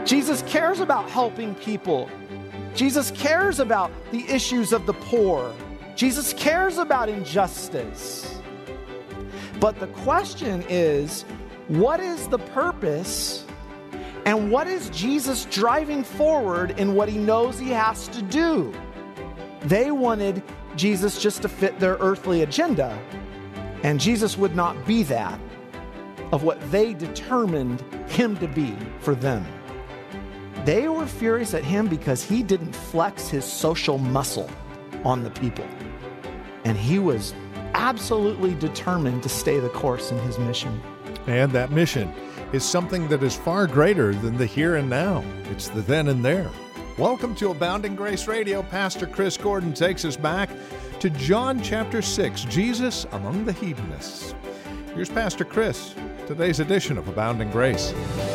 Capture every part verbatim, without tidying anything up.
Jesus cares about helping people. Jesus cares about the issues of the poor. Jesus cares about injustice. But the question is, what is the purpose and what is Jesus driving forward in what he knows he has to do? They wanted Jesus just to fit their earthly agenda, and Jesus would not be that of what they determined him to be for them. They were furious at him because he didn't flex his social muscle on the people. And he was absolutely determined to stay the course in his mission. And that mission is something that is far greater than the here and now. It's the then and there. Welcome to Abounding Grace Radio. Pastor Chris Gordon takes us back to John chapter six, Jesus among the Hedonists. Here's Pastor Chris, today's edition of Abounding Grace.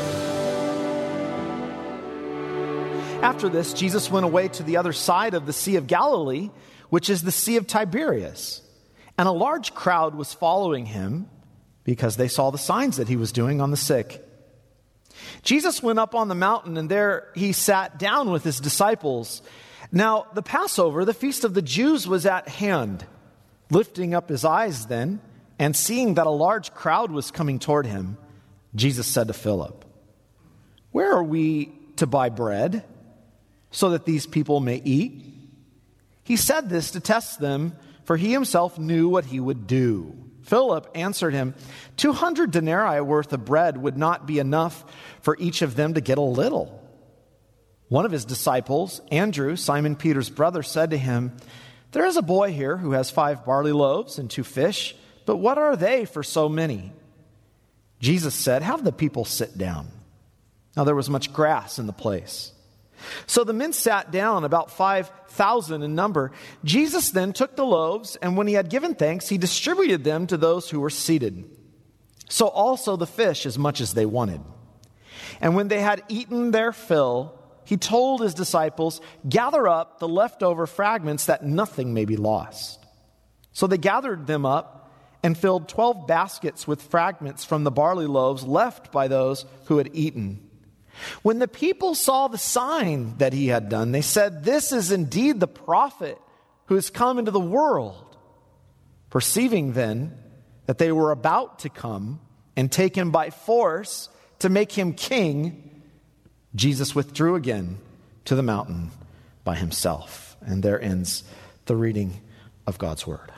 After this, Jesus went away to the other side of the Sea of Galilee, which is the Sea of Tiberias. And a large crowd was following him because they saw the signs that he was doing on the sick. Jesus went up on the mountain, and there he sat down with his disciples. Now, the Passover, the feast of the Jews, was at hand. Lifting up his eyes then, and seeing that a large crowd was coming toward him, Jesus said to Philip, "Where are we to buy bread so that these people may eat?" He said this to test them, for he himself knew what he would do. Philip answered him, Two hundred denarii worth of bread would not be enough for each of them to get a little." One of his disciples, Andrew, Simon Peter's brother, said to him, "There is a boy here who has five barley loaves and two fish, but what are they for so many?" Jesus said, "Have the people sit down." Now there was much grass in the place. So the men sat down, about five thousand in number. Jesus then took the loaves, and when he had given thanks, he distributed them to those who were seated. So also the fish, as much as they wanted. And when they had eaten their fill, he told his disciples, "Gather up the leftover fragments that nothing may be lost." So they gathered them up and filled twelve baskets with fragments from the barley loaves left by those who had eaten. When the people saw the sign that he had done, they said, "This is indeed the prophet who has come into the world." Perceiving then that they were about to come and take him by force to make him king, Jesus withdrew again to the mountain by himself. And there ends the reading of God's word.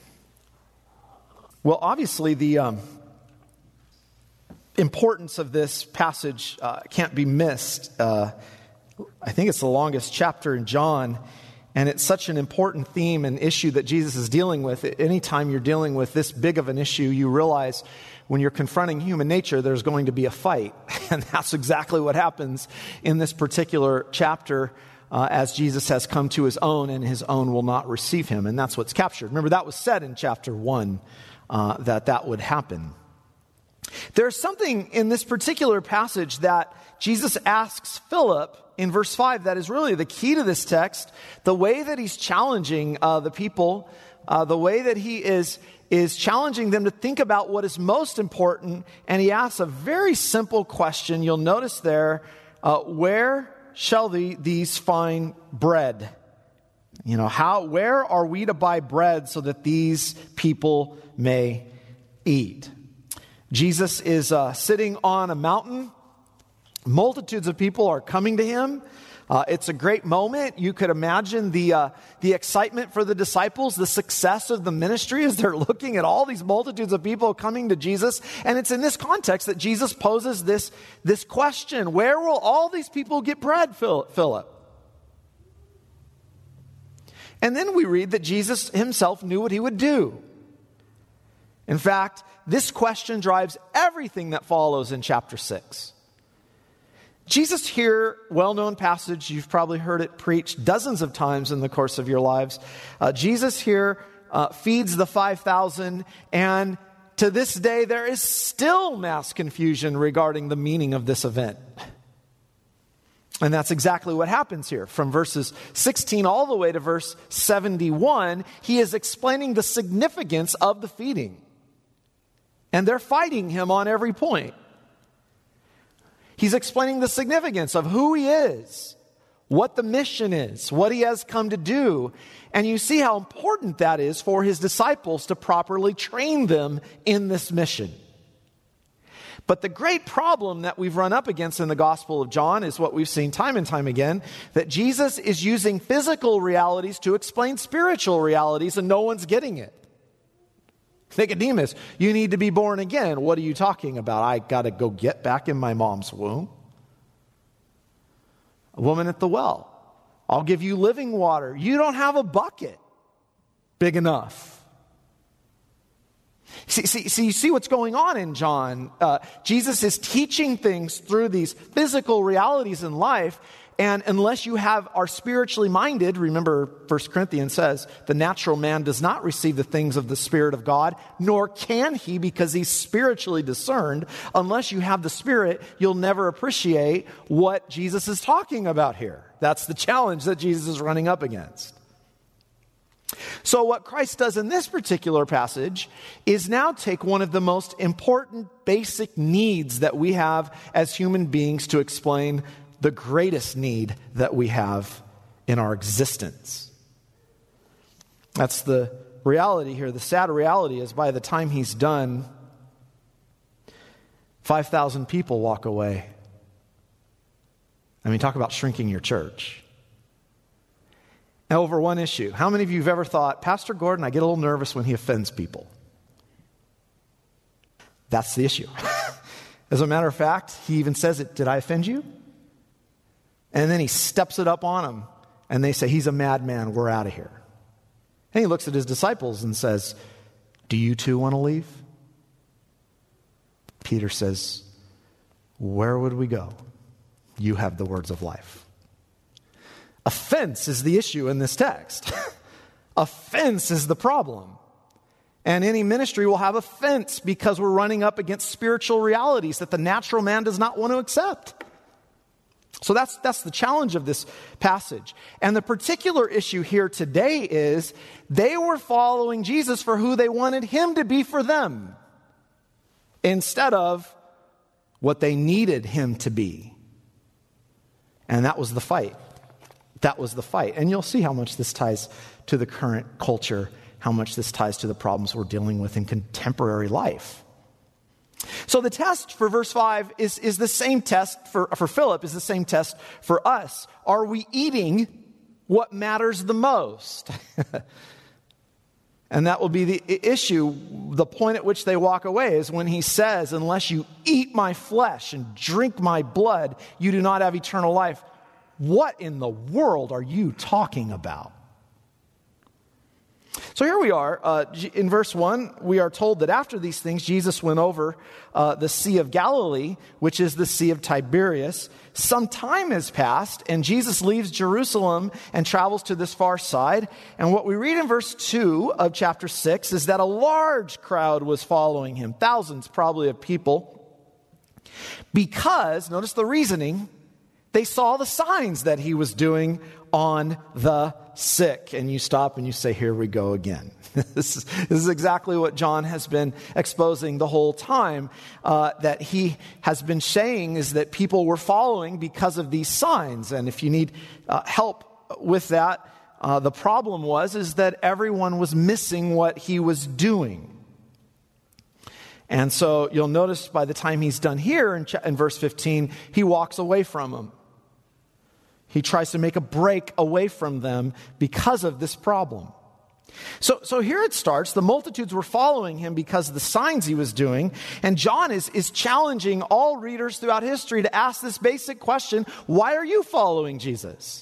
Well, obviously the um, importance of this passage uh, can't be missed. Uh, I think it's the longest chapter in John, and it's such an important theme and issue that Jesus is dealing with. Anytime you're dealing with this big of an issue, you realize when you're confronting human nature, there's going to be a fight. And that's exactly what happens in this particular chapter uh, as Jesus has come to his own, and his own will not receive him. And that's what's captured. Remember, that was said in chapter one, uh, that that would happen. There's something in this particular passage that Jesus asks Philip in verse five that is really the key to this text. The way that he's challenging uh, the people, uh, the way that he is is challenging them to think about what is most important. And he asks a very simple question. You'll notice there, uh, where shall the, these find bread? You know, how, where are we to buy bread so that these people may eat? Jesus is uh, sitting on a mountain. Multitudes of people are coming to him. Uh, it's a great moment. You could imagine the uh, the excitement for the disciples, the success of the ministry as they're looking at all these multitudes of people coming to Jesus. And it's in this context that Jesus poses this, this question: where will all these people get bread, Philip? And then we read that Jesus himself knew what he would do. In fact, this question drives everything that follows in chapter six. Jesus here, well-known passage, you've probably heard it preached dozens of times in the course of your lives. Uh, Jesus here uh, feeds the five thousand, and to this day there is still mass confusion regarding the meaning of this event. And that's exactly what happens here. From verses sixteen all the way to verse seventy-one, he is explaining the significance of the feeding. And they're fighting him on every point. He's explaining the significance of who he is, what the mission is, what he has come to do. And you see how important that is for his disciples to properly train them in this mission. But the great problem that we've run up against in the Gospel of John is what we've seen time and time again, that Jesus is using physical realities to explain spiritual realities, and no one's getting it. Nicodemus, you need to be born again. What are you talking about? I got to go get back in my mom's womb. A woman at the well, I'll give you living water. You don't have a bucket big enough. See, see, see, you see what's going on in John. Uh, Jesus is teaching things through these physical realities in life. And unless you have are spiritually minded, remember First Corinthians says, the natural man does not receive the things of the Spirit of God, nor can he because he's spiritually discerned. Unless you have the Spirit, you'll never appreciate what Jesus is talking about here. That's the challenge that Jesus is running up against. So what Christ does in this particular passage is now take one of the most important basic needs that we have as human beings to explain the greatest need that we have in our existence. That's the reality here. The sad reality is by the time he's done, five thousand people walk away. I mean, talk about shrinking your church. Now, over one issue, how many of you have ever thought, Pastor Gordon, I get a little nervous when he offends people? That's the issue. As a matter of fact, he even says it, did I offend you? And then he steps it up on them, and they say, he's a madman, we're out of here. And he looks at his disciples and says, do you too want to leave? Peter says, where would we go? You have the words of life. Offense is the issue in this text. Offense is the problem. And any ministry will have offense because we're running up against spiritual realities that the natural man does not want to accept. So that's that's the challenge of this passage. And the particular issue here today is they were following Jesus for who they wanted him to be for them, instead of what they needed him to be. And that was the fight. That was the fight. And you'll see how much this ties to the current culture, how much this ties to the problems we're dealing with in contemporary life. So the test for verse five is, is the same test for, for Philip, is the same test for us. Are we eating what matters the most? And that will be the issue. The point at which they walk away is when he says, unless you eat my flesh and drink my blood, you do not have eternal life. What in the world are you talking about? So here we are. Uh, in verse one, we are told that after these things, Jesus went over uh, the Sea of Galilee, which is the Sea of Tiberias. Some time has passed, and Jesus leaves Jerusalem and travels to this far side. And what we read in verse two of chapter six is that a large crowd was following him, thousands probably of people, because, notice the reasoning, they saw the signs that he was doing on the sick. And you stop and you say, here we go again. this, is, this is exactly what John has been exposing the whole time. Uh, that he has been saying is that people were following because of these signs. And if you need uh, help with that, uh, the problem was is that everyone was missing what he was doing. And so you'll notice by the time he's done here in, ch- in verse fifteen, he walks away from them. He tries to make a break away from them because of this problem. So, so here it starts. The multitudes were following him because of the signs he was doing. And John is, is challenging all readers throughout history to ask this basic question: why are you following Jesus?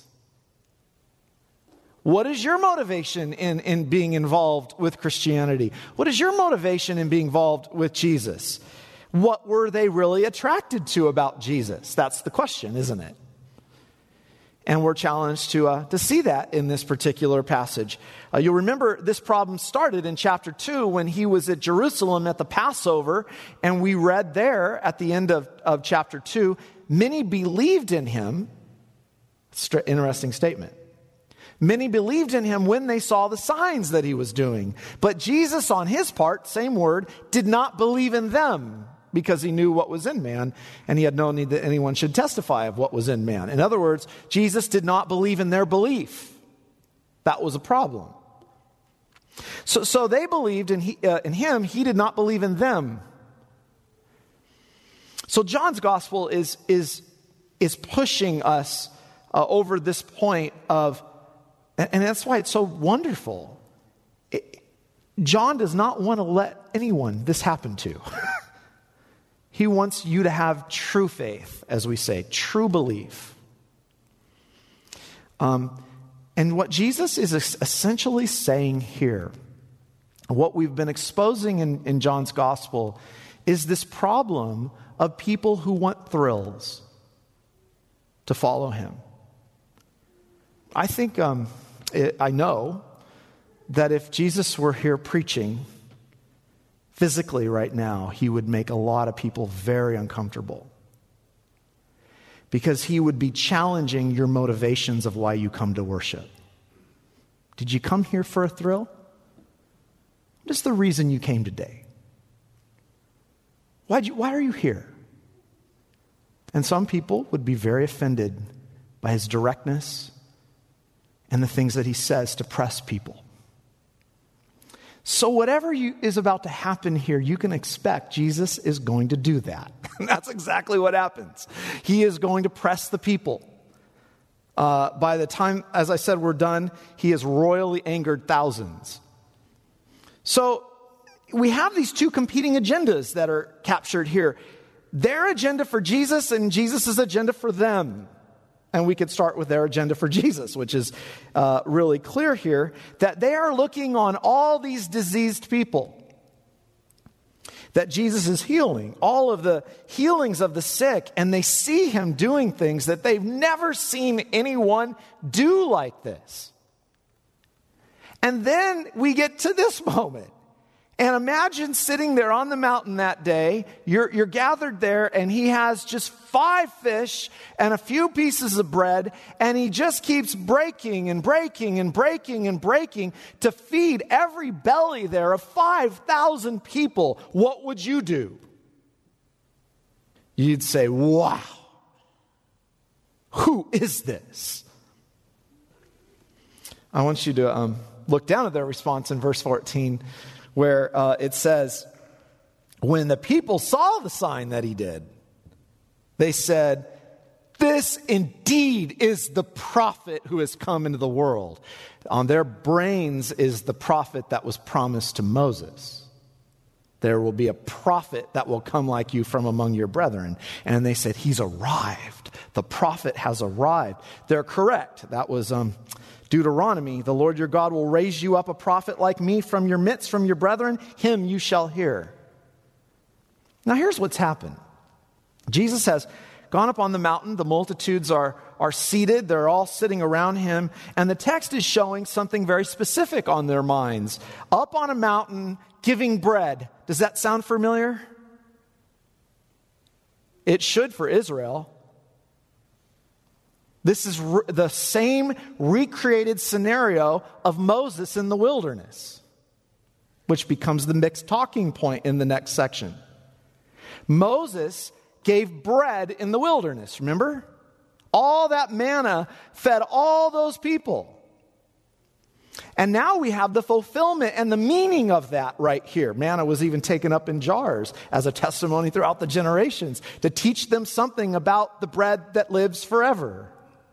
What is your motivation in, in being involved with Christianity? What is your motivation in being involved with Jesus? What were they really attracted to about Jesus? That's the question, isn't it? And we're challenged to uh, to see that in this particular passage. Uh, you'll remember this problem started in chapter two when he was at Jerusalem at the Passover. And we read there at the end of, of chapter two, many believed in him. St- interesting statement. Many believed in him when they saw the signs that he was doing. But Jesus, on his part, same word, did not believe in them because he knew what was in man, and he had no need that anyone should testify of what was in man. In other words, Jesus did not believe in their belief. That was a problem. So, so they believed in, he, uh, in him. He did not believe in them. So John's gospel is, is, is pushing us uh, over this point of, and, and that's why it's so wonderful. It, John does not want to let anyone this happen to. He wants you to have true faith, as we say, true belief. Um, and what Jesus is essentially saying here, what we've been exposing in, in John's gospel, is this problem of people who want thrills to follow him. I think, um, it, I know that if Jesus were here preaching physically right now, he would make a lot of people very uncomfortable. Because he would be challenging your motivations of why you come to worship. Did you come here for a thrill? What is the reason you came today? Why'd you, why are you here? And some people would be very offended by his directness and the things that he says to press people. So whatever you, is about to happen here, you can expect Jesus is going to do that. That's exactly what happens. He is going to press the people. Uh, by the time, as I said, we're done, he has royally angered thousands. So we have these two competing agendas that are captured here. Their agenda for Jesus and Jesus' agenda for them. And we could start with their agenda for Jesus, which is uh, really clear here, that they are looking on all these diseased people that Jesus is healing, all of the healings of the sick, and they see him doing things that they've never seen anyone do like this. And then we get to this moment. And imagine sitting there on the mountain that day, you're, you're gathered there, and he has just five fish and a few pieces of bread, and he just keeps breaking and breaking and breaking and breaking to feed every belly there of five thousand people. What would you do? You'd say, wow, who is this? I want you to um, look down at their response in verse fourteen. Where uh, it says, when the people saw the sign that he did, they said, this indeed is the prophet who has come into the world. On their brains is the prophet that was promised to Moses. There will be a prophet that will come like you from among your brethren. And they said, he's arrived. The prophet has arrived. They're correct. That was... um. Deuteronomy, the Lord your God will raise you up a prophet like me from your midst, from your brethren. Him you shall hear. Now here's what's happened. Jesus has gone up on the mountain. The multitudes are, are seated. They're all sitting around him. And the text is showing something very specific on their minds. Up on a mountain, giving bread. Does that sound familiar? It should for Israel. This is re- the same recreated scenario of Moses in the wilderness, which becomes the mixed talking point in the next section. Moses gave bread in the wilderness, remember? All that manna fed all those people. And now we have the fulfillment and the meaning of that right here. Manna was even taken up in jars as a testimony throughout the generations to teach them something about the bread that lives forever.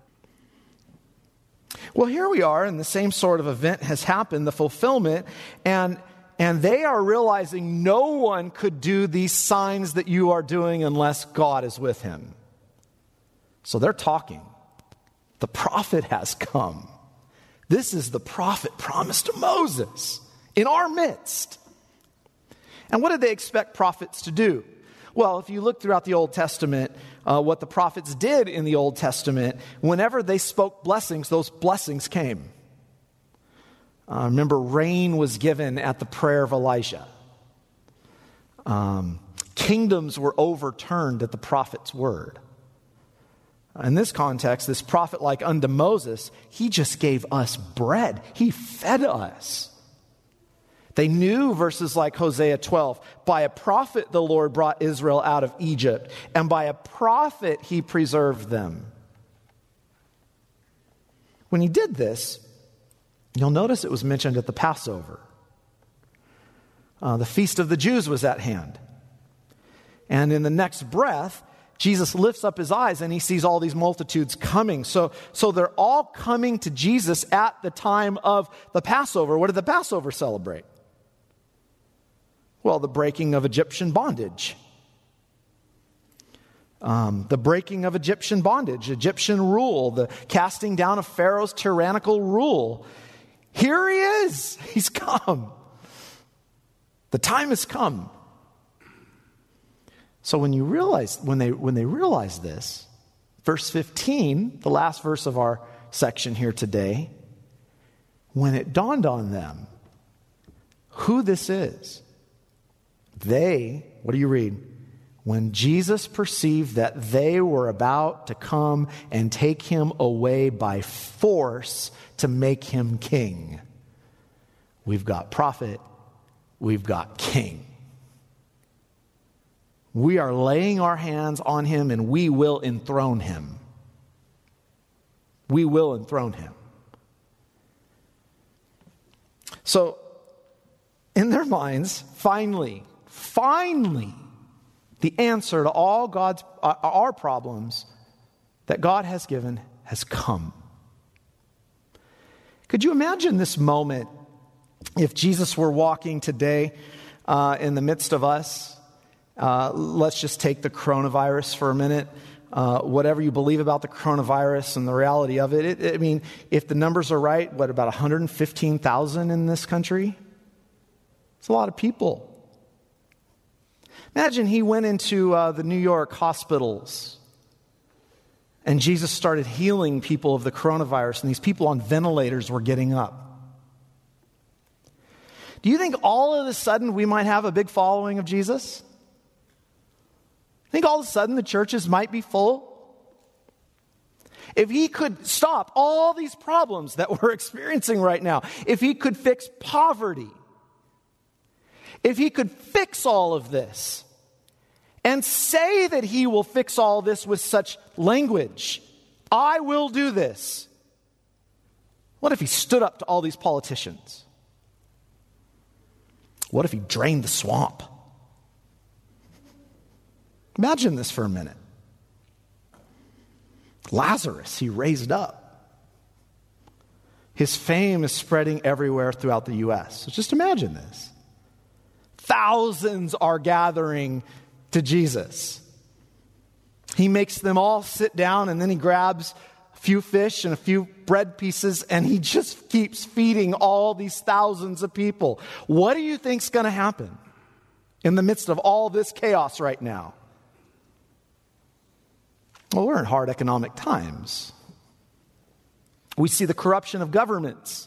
Well, here we are, and the same sort of event has happened, the fulfillment, and and they are realizing no one could do these signs that you are doing unless God is with him. So they're talking. The prophet has come. This is the prophet promised to Moses in our midst. And what did they expect prophets to do? Well, if you look throughout the Old Testament, uh, what the prophets did in the Old Testament, whenever they spoke blessings, those blessings came. Uh, remember, rain was given at the prayer of Elijah. Um, kingdoms were overturned at the prophet's word. In this context, this prophet, like unto Moses, he just gave us bread. He fed us. They knew verses like Hosea twelve. By a prophet the Lord brought Israel out of Egypt, and by a prophet he preserved them. When he did this, you'll notice it was mentioned at the Passover. Uh, the feast of the Jews was at hand. And in the next breath, Jesus lifts up his eyes and he sees all these multitudes coming. So, so they're all coming to Jesus at the time of the Passover. What did the Passover celebrate? Well, the breaking of Egyptian bondage. Um, the breaking of Egyptian bondage, Egyptian rule, the casting down of Pharaoh's tyrannical rule. Here he is. He's come. The time has come. So when you realize, when they when they realize this, verse fifteen, the last verse of our section here today, when it dawned on them who this is, they, what do you read? When Jesus perceived that they were about to come and take him away by force to make him king. We've got prophet, we've got king. We are laying our hands on him and we will enthrone him. We will enthrone him. So, in their minds, finally, finally, the answer to all God's uh, our problems that God has given has come. Could you imagine this moment if Jesus were walking today uh, in the midst of us? Uh, let's just take the coronavirus for a minute. Uh, whatever you believe about the coronavirus and the reality of it, it, I mean, if the numbers are right, what, about one hundred fifteen thousand in this country? It's a lot of people. Imagine he went into uh, the New York hospitals and Jesus started healing people of the coronavirus, and these people on ventilators were getting up. Do you think all of a sudden we might have a big following of Jesus? Think all of a sudden the churches might be full? If he could stop all these problems that we're experiencing right now, if he could fix poverty, if he could fix all of this and say that he will fix all this with such language, I will do this. What if he stood up to all these politicians? What if he drained the swamp? Imagine this for a minute. Lazarus, he raised up. His fame is spreading everywhere throughout the U S. So just imagine this. Thousands are gathering to Jesus. He makes them all sit down, and then he grabs a few fish and a few bread pieces, and he just keeps feeding all these thousands of people. What do you think's going to happen in the midst of all this chaos right now? Well, we're in hard economic times. We see the corruption of governments.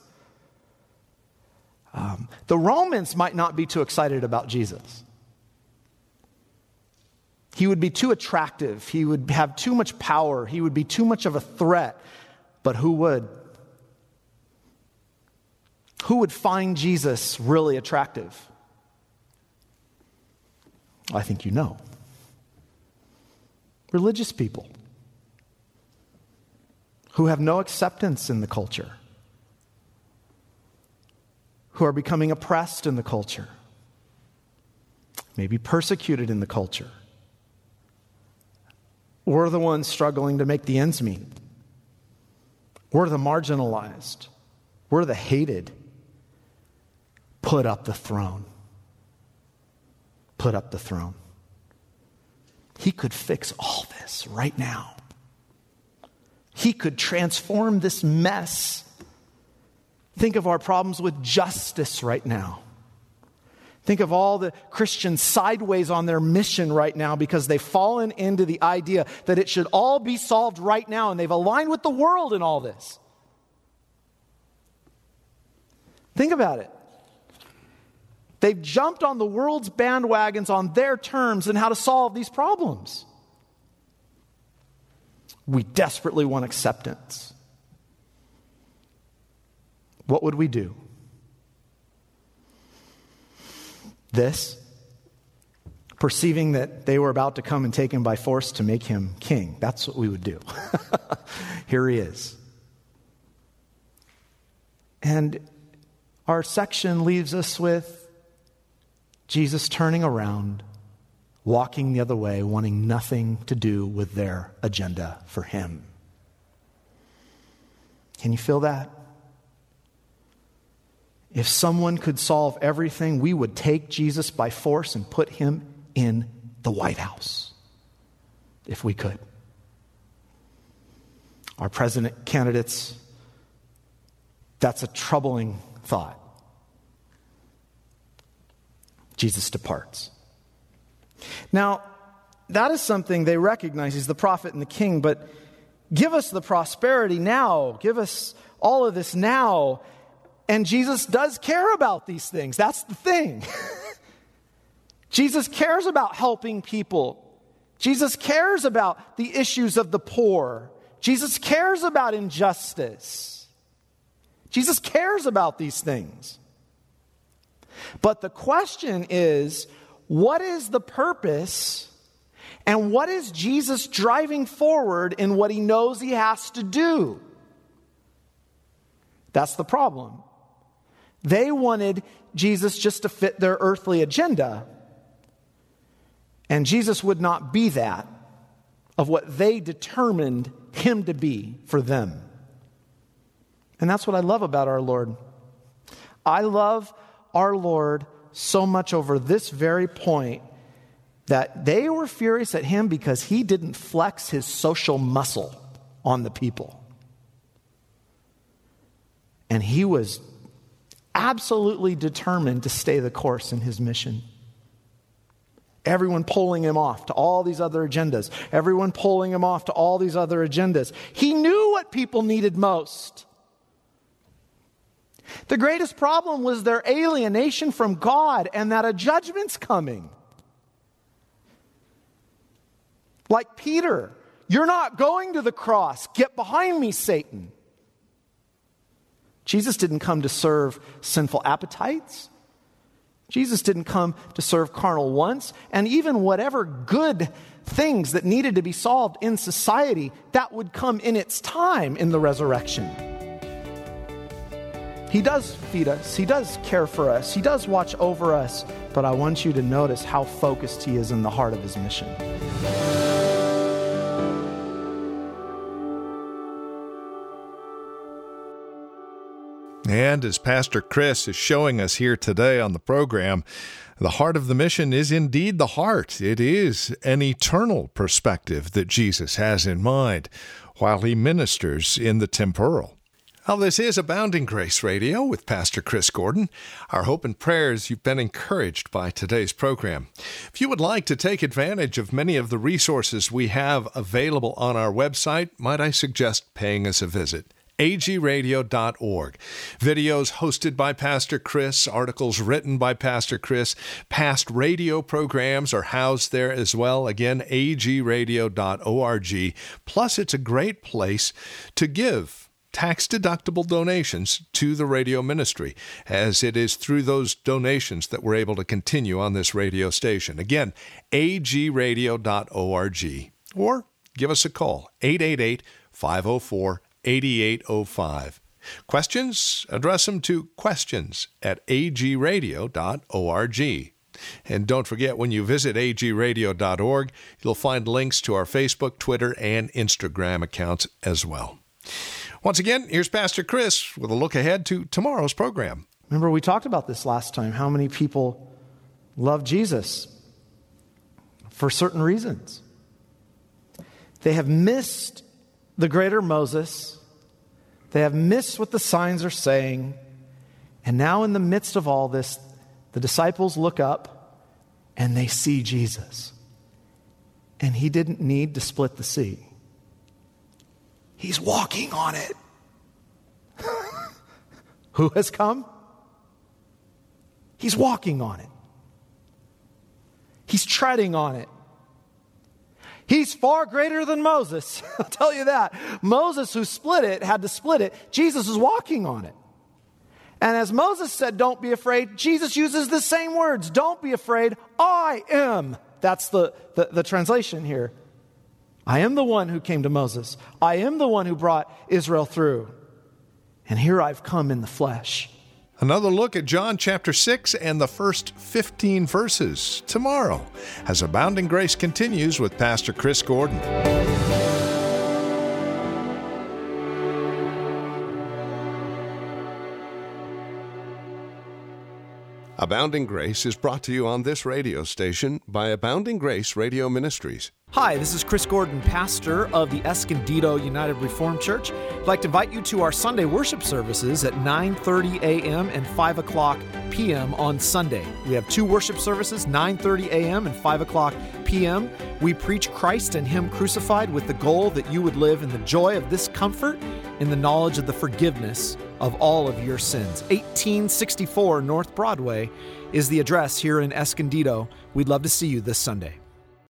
Um, the Romans might not be too excited about Jesus. He would be too attractive. He would have too much power. He would be too much of a threat. But who would? Who would find Jesus really attractive? I think you know. Religious people who have no acceptance in the culture, who are becoming oppressed in the culture, maybe persecuted in the culture. We're the ones struggling to make the ends meet. We're the marginalized. We're the hated. Put up the throne. Put up the throne. He could fix all this right now. He could transform this mess. Think of our problems with justice right now. Think of all the Christians sideways on their mission right now because they've fallen into the idea that it should all be solved right now, and they've aligned with the world in all this. Think about it. They've jumped on the world's bandwagons on their terms and how to solve these problems. We desperately want acceptance. What would we do? this, perceiving that they were about to come and take him by force to make him king. That's what we would do. Here he is. And our section leaves us with Jesus turning around, walking the other way, wanting nothing to do with their agenda for him. Can you feel that? If someone could solve everything, we would take Jesus by force and put him in the White House, if we could. Our president candidates, that's a troubling thought. Jesus departs. Now, that is something they recognize. He's the prophet and the king, but give us the prosperity now. Give us all of this now. And Jesus does care about these things. That's the thing. Jesus cares about helping people. Jesus cares about the issues of the poor. Jesus cares about injustice. Jesus cares about these things. But the question is, what is the purpose and what is Jesus driving forward in what he knows he has to do? That's the problem. They wanted Jesus just to fit their earthly agenda. And Jesus would not be that of what they determined him to be for them. And that's what I love about our Lord. I love our Lord so much over this very point that they were furious at him because he didn't flex his social muscle on the people. And he was absolutely determined to stay the course in his mission. Everyone pulling him off to all these other agendas. Everyone pulling him off to all these other agendas. He knew what people needed most. The greatest problem was their alienation from God and that a judgment's coming. Like Peter, you're not going to the cross. Get behind me, Satan. Jesus didn't come to serve sinful appetites. Jesus didn't come to serve carnal wants. And even whatever good things that needed to be solved in society, that would come in its time in the resurrection. He does feed us. He does care for us. He does watch over us. But I want you to notice how focused he is in the heart of his mission. And as Pastor Chris is showing us here today on the program, the heart of the mission is indeed the heart. It is an eternal perspective that Jesus has in mind while he ministers in the temporal. Well, this is Abounding Grace Radio with Pastor Chris Gordon. Our hope and prayers you've been encouraged by today's program. If you would like to take advantage of many of the resources we have available on our website, might I suggest paying us a visit. a g radio dot org. Videos hosted by Pastor Chris, articles written by Pastor Chris, past radio programs are housed there as well. Again, a g radio dot org. Plus, it's a great place to give tax-deductible donations to the radio ministry, as it is through those donations that we're able to continue on this radio station. Again, a g radio dot org. Or give us a call, eight eight eight, five oh four, eight eight oh five. Questions? Address them to questions at a g radio dot org. And don't forget, when you visit a g radio dot org, you'll find links to our Facebook, Twitter, and Instagram accounts as well. Once again, here's Pastor Chris with a look ahead to tomorrow's program. Remember, we talked about this last time, how many people love Jesus for certain reasons. They have missed the greater Moses. They have missed what the signs are saying. And now in the midst of all this, the disciples look up and they see Jesus. And he didn't need to split the sea. He's walking on it. Who has come? He's walking on it. He's treading on it. He's far greater than Moses. I'll tell you that. Moses, who split it, had to split it. Jesus is walking on it. And as Moses said, don't be afraid, Jesus uses the same words. Don't be afraid, I am. That's the, the, the translation here. I am the one who came to Moses. I am the one who brought Israel through. And here I've come in the flesh. Another look at John chapter six and the first fifteen verses tomorrow as Abounding Grace continues with Pastor Chris Gordon. Abounding Grace is brought to you on this radio station by Abounding Grace Radio Ministries. Hi, this is Chris Gordon, pastor of the Escondido United Reformed Church. I'd like to invite you to our Sunday worship services at nine thirty a.m. and five o'clock p.m. on Sunday. We have two worship services, nine thirty a.m. and five o'clock p.m. We preach Christ and Him crucified with the goal that you would live in the joy of this comfort, in the knowledge of the forgiveness of all of your sins. eighteen sixty-four North Broadway is the address here in Escondido. We'd love to see you this Sunday.